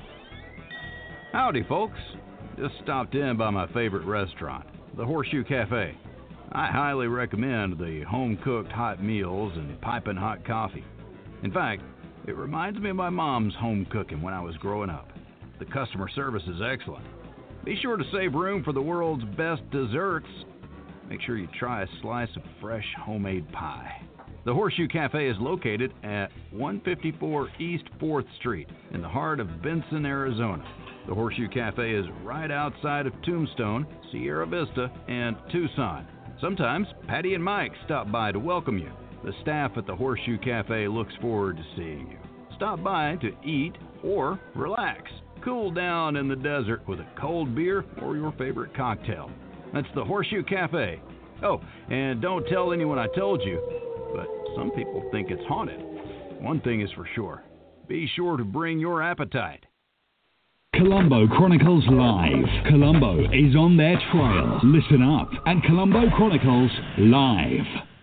Howdy, folks. Just stopped in by my favorite restaurant, the Horseshoe Cafe. I highly recommend the home-cooked hot meals and piping hot coffee. In fact, it reminds me of my mom's home cooking when I was growing up. The customer service is excellent. Be sure to save room for the world's best desserts. Make sure you try a slice of fresh homemade pie. The Horseshoe Cafe is located at one fifty-four East fourth Street in the heart of Benson, Arizona. The Horseshoe Cafe is right outside of Tombstone, Sierra Vista, and Tucson. Sometimes Patty and Mike stop by to welcome you. The staff at the Horseshoe Cafe looks forward to seeing you. Stop by to eat or relax. Cool down in the desert with a cold beer or your favorite cocktail. That's the Horseshoe Cafe. Oh, and don't tell anyone I told you, but some people think it's haunted. One thing is for sure. Be sure to bring your appetite. Colombo Chronicles Live. Colombo is on their trail. Listen up at Colombo Chronicles Live.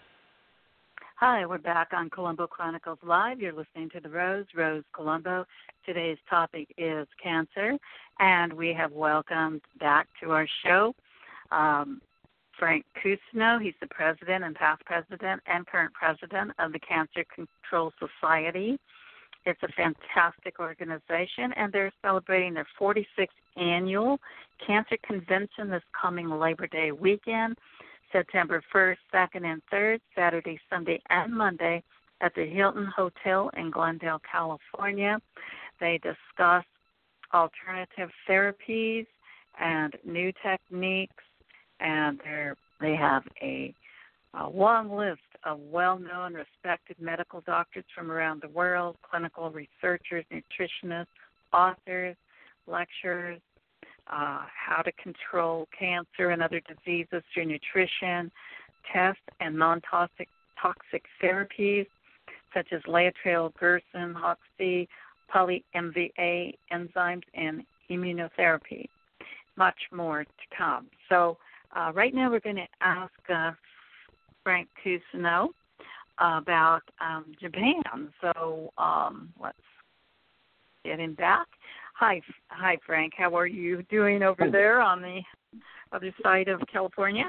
Hi, we're back on Colombo Chronicles Live. You're listening to The Rose, Rose Colombo. Today's topic is cancer, and we have welcomed back to our show um, Frank Cousineau. He's the president and past president and current president of the Cancer Control Society. It's a fantastic organization, and they're celebrating their forty-sixth annual cancer convention this coming Labor Day weekend, September first, second, and third, Saturday, Sunday, and Monday at the Hilton Hotel in Glendale, California. They discuss alternative therapies and new techniques, and they're, they have a, a long list of well-known, respected medical doctors from around the world, clinical researchers, nutritionists, authors, lecturers, uh, how to control cancer and other diseases through nutrition, test and non-toxic toxic therapies such as Laetrile, Gerson, Hoxsey, poly-M V A, enzymes, and immunotherapy. Much more to come. So uh, right now we're going to ask uh, Frank Cousineau about um, Japan. So um, let's get him back. Hi, hi, Frank. How are you doing over there on the other side of California?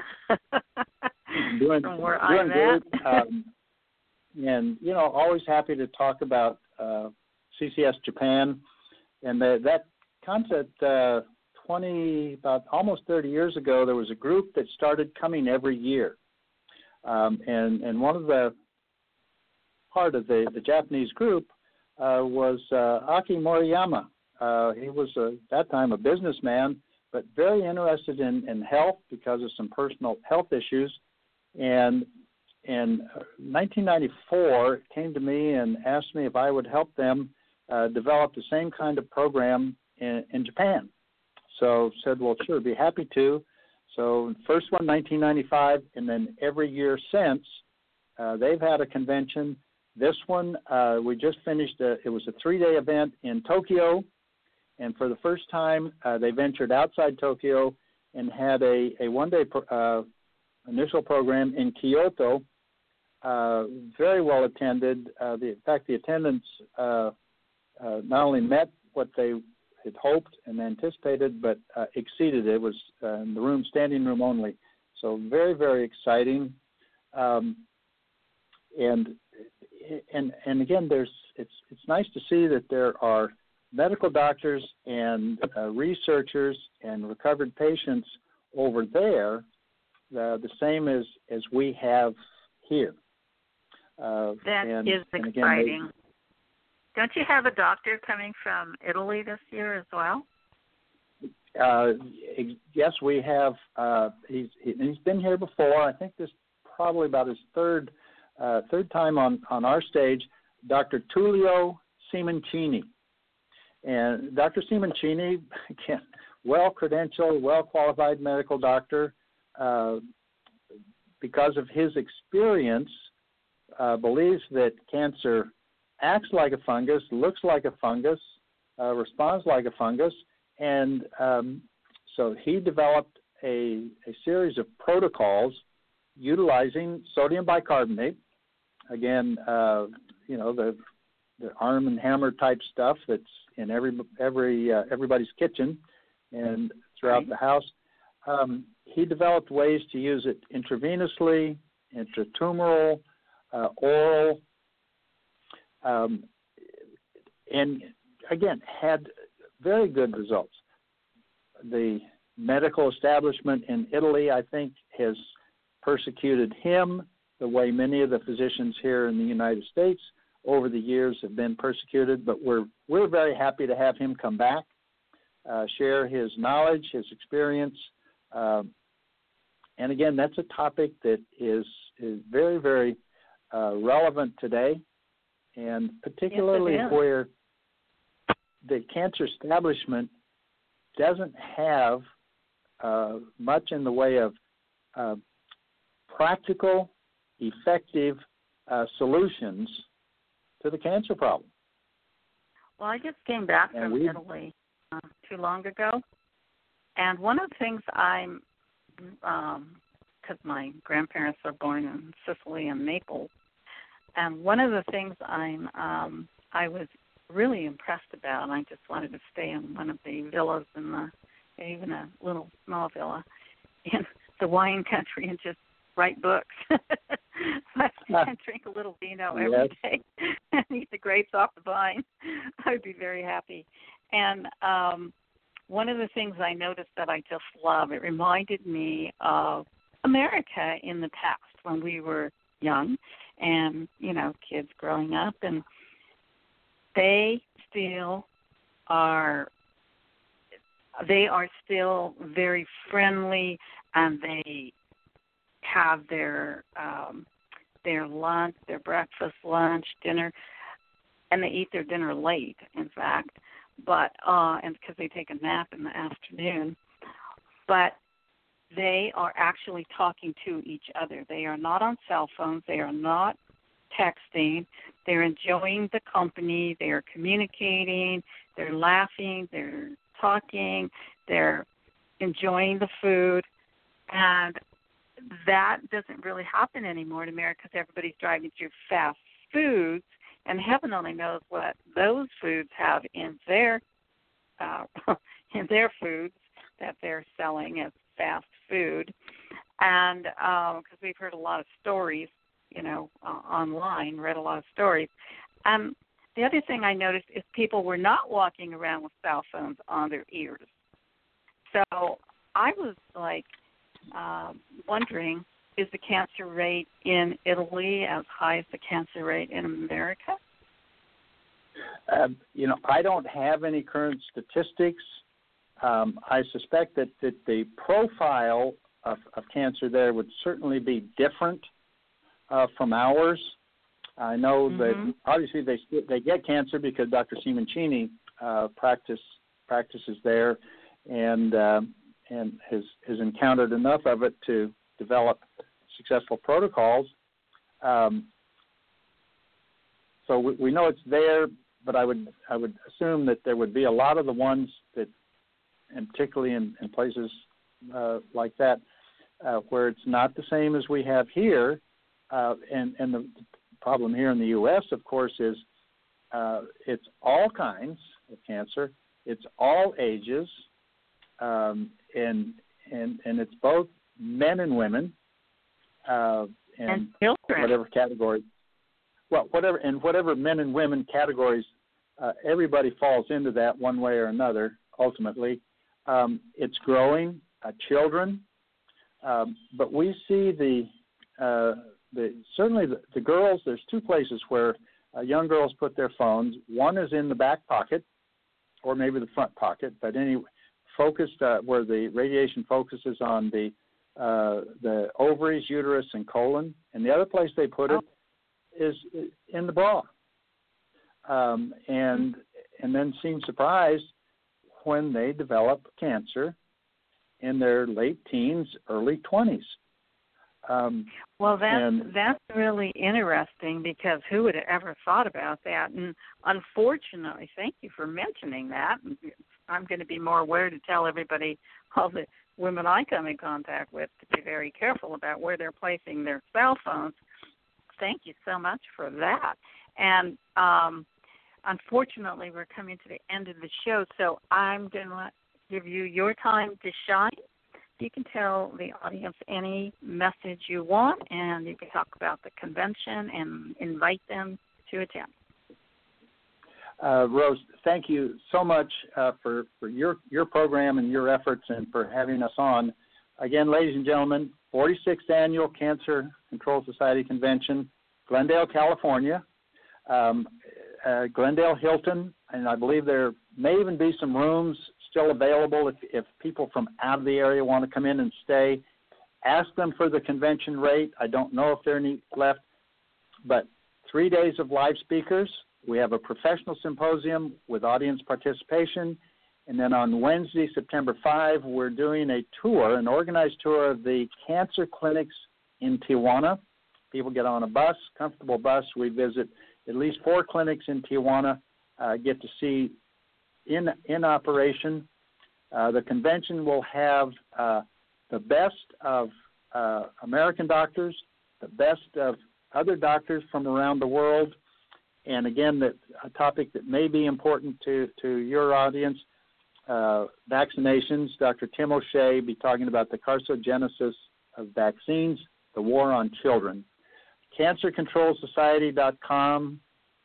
doing, From where doing I'm at. Good. Um, and, you know, always happy to talk about uh, C C S Japan. And the, that concept, uh, twenty, about almost thirty years ago, there was a group that started coming every year. Um, and, and one of the part of the, the Japanese group uh, was uh, Aki Moriyama. Uh, he was, uh, at that time, a businessman, but very interested in, in health because of some personal health issues. And in nineteen ninety-four, came to me and asked me if I would help them uh, develop the same kind of program in, in Japan. So said, well, sure, be happy to. So first one, nineteen ninety-five, and then every year since, uh, they've had a convention. This one, uh, we just finished, a, it was a three-day event in Tokyo, and for the first time, uh, they ventured outside Tokyo and had a, a one-day pro, uh, initial program in Kyoto. uh, very well attended. Uh, the, in fact, the attendance uh, uh, not only met what they had hoped and anticipated, but uh, exceeded. It was uh, in the room, standing room only. So very, very exciting. Um, and and and again, there's it's it's nice to see that there are medical doctors and uh, researchers and recovered patients over there, uh, the same as, as we have here. Uh, that and, is and exciting. Again, they, Don't you have a doctor coming from Italy this year as well? Uh, yes, we have. Uh, he's he, he's been here before. I think this is probably about his third uh, third time on, on our stage. Doctor Tullio Simoncini, and Doctor Simoncini, again, well credentialed, well qualified medical doctor. Uh, because of his experience, uh, believes that cancer acts like a fungus, looks like a fungus, uh, responds like a fungus. And um, so he developed a, a series of protocols utilizing sodium bicarbonate. Again, uh, you know, the the Arm and Hammer type stuff that's in every every uh, everybody's kitchen and throughout right. the house. Um, he developed ways to use it intravenously, intratumoral, uh, oral, um, and again had very good results. The medical establishment in Italy, I think, has persecuted him the way many of the physicians here in the United States over the years have been persecuted, but we're we're very happy to have him come back, uh, share his knowledge, his experience, um, and again, that's a topic that is is very, very uh, relevant today, and particularly yes, where the cancer establishment doesn't have uh, much in the way of uh, practical, effective uh, solutions to the cancer problem. Well, I just came back and from we, Italy uh, too long ago, and one of the things I'm, because um, my grandparents were born in Sicily and Naples, and one of the things I'm, um, I was really impressed about, and I just wanted to stay in one of the villas in the, even a little small villa in the wine country and just write books. I can drink a little vino every yes. day and eat the grapes off the vine. I would be very happy. And um, one of the things I noticed that I just love, it reminded me of America in the past when we were young and, you know, kids growing up, and they still are, they are still very friendly, and they have their um, their lunch, their breakfast, lunch, dinner, and they eat their dinner late, in fact, but uh, and because they take a nap in the afternoon. But they are actually talking to each other. They are not on cell phones. They are not texting. They're enjoying the company. They're communicating. They're laughing. They're talking. They're enjoying the food. And that doesn't really happen anymore in America because everybody's driving through fast foods, and heaven only knows what those foods have in their uh, in their foods that they're selling as fast food. And because um, we've heard a lot of stories, you know, uh, online, read a lot of stories. Um, the other thing I noticed is people were not walking around with cell phones on their ears. So I was like, Uh, wondering, is the cancer rate in Italy as high as the cancer rate in America? Uh, you know, I don't have any current statistics. Um, I suspect that, that the profile of, of cancer there would certainly be different uh, from ours. I know mm-hmm. that obviously they they get cancer because Doctor Simoncini uh, practice practices there, and um, and has, has encountered enough of it to develop successful protocols. Um, so we, we know it's there, but I would I would assume that there would be a lot of the ones that, and particularly in, in places uh, like that, uh, where it's not the same as we have here, uh, and, and the problem here in the U S, of course, is uh, it's all kinds of cancer. It's all ages, um, and, and, and it's both men and women, uh, and, and children. Whatever category. Well, whatever, and whatever men and women categories, uh, everybody falls into that one way or another, ultimately. Um, it's growing, uh, children, um, but we see the, uh, the certainly the, the girls, there's two places where uh, young girls put their phones. One is in the back pocket or maybe the front pocket, but any focused uh, where the radiation focuses on the, uh, the ovaries, uterus, and colon, and the other place they put it is in the bra, um, and and then seem surprised when they develop cancer in their late teens, early twenties. Um, well, that's and, that's really interesting because who would have ever thought about that? And unfortunately, thank you for mentioning that. I'm going to be more aware to tell everybody, all the women I come in contact with, to be very careful about where they're placing their cell phones. Thank you so much for that. And um, unfortunately, we're coming to the end of the show, so I'm going to give you your time to shine. You can tell the audience any message you want, and you can talk about the convention and invite them to attend. Uh, Rose, thank you so much uh, for, for your, your program and your efforts and for having us on. Again, ladies and gentlemen, forty-sixth Annual Cancer Control Society Convention, Glendale, California. Um, uh, Glendale Hilton, and I believe there may even be some rooms still available if, if people from out of the area want to come in and stay. Ask them for the convention rate. I don't know if there are any left, but three days of live speakers. We have a professional symposium with audience participation. And then on Wednesday, September fifth, we're doing a tour, an organized tour of the cancer clinics in Tijuana. People get on a bus, comfortable bus. We visit at least four clinics in Tijuana, uh, get to see in, in operation. Uh, the convention will have uh, the best of uh, American doctors, the best of other doctors from around the world. And again, that a topic that may be important to, to your audience, Uh, vaccinations. Doctor Tim O'Shea be talking about the carcinogenesis of vaccines, the war on children. cancer control society dot com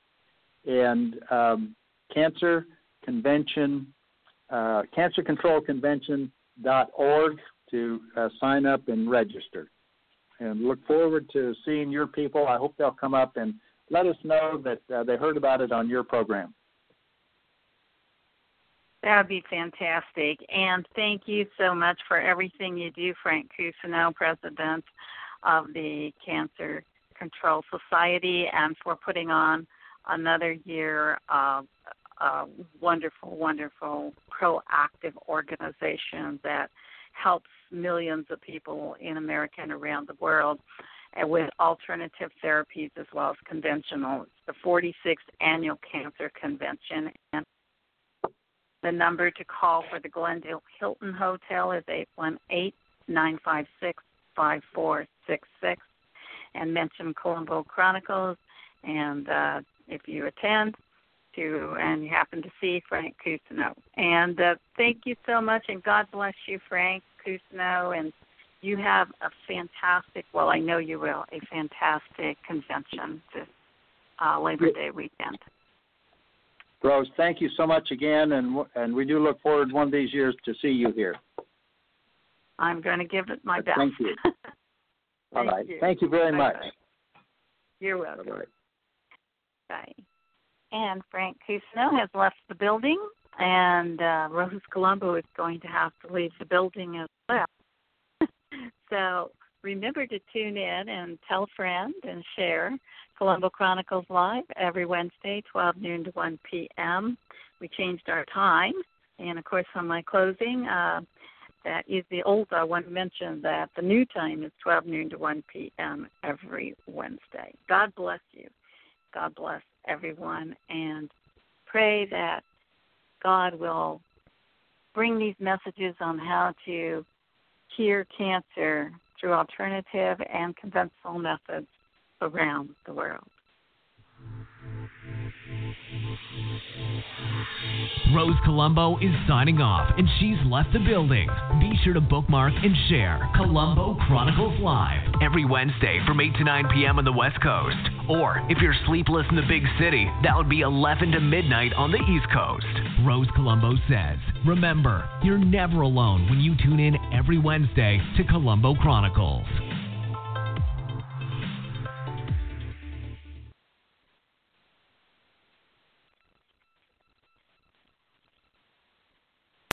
and um, Cancer Convention, uh, cancer control convention dot org to uh, sign up and register. And look forward to seeing your people. I hope they'll come up and let us know that uh, they heard about it on your program. That would be fantastic. And thank you so much for everything you do, Frank Cousineau, President of the Cancer Control Society, and for putting on another year of a wonderful, wonderful, proactive organization that helps millions of people in America and around the world with alternative therapies as well as conventional. It's the forty-sixth Annual Cancer Convention. And the number to call for the Glendale Hilton Hotel is eight one eight, nine five six, five four six six. And mention Colombo Chronicles. And uh, if you attend to and you happen to see Frank Cousineau. And uh, thank you so much, and God bless you, Frank Cousineau. And you have a fantastic, well, I know you will, a fantastic convention this uh, Labor Day weekend. Rose, thank you so much again, and and we do look forward one of these years to see you here. I'm going to give it my best. Thank you. All Thank right. you. Thank you very Bye-bye. much. You're welcome. Bye-bye. Bye. And Frank Cousineau has left the building, and uh, Rose Colombo is going to have to leave the building as well. So remember to tune in and tell a friend and share Colombo Chronicles Live every Wednesday, twelve noon to one p.m. We changed our time. And, of course, on my closing, uh, that is the old, I want to mention that the new time is twelve noon to one p.m. every Wednesday. God bless you. God bless everyone. And pray that God will bring these messages on how to cure cancer through alternative and conventional methods around the world. Rose Colombo is signing off, and she's left the building. Be sure to bookmark and share Colombo Chronicles Live every Wednesday from eight to nine p.m. on the West Coast. Or if you're sleepless in the big city, that would be eleven to midnight on the East Coast. Rose Colombo says, remember, you're never alone when you tune in every Wednesday to Colombo Chronicles.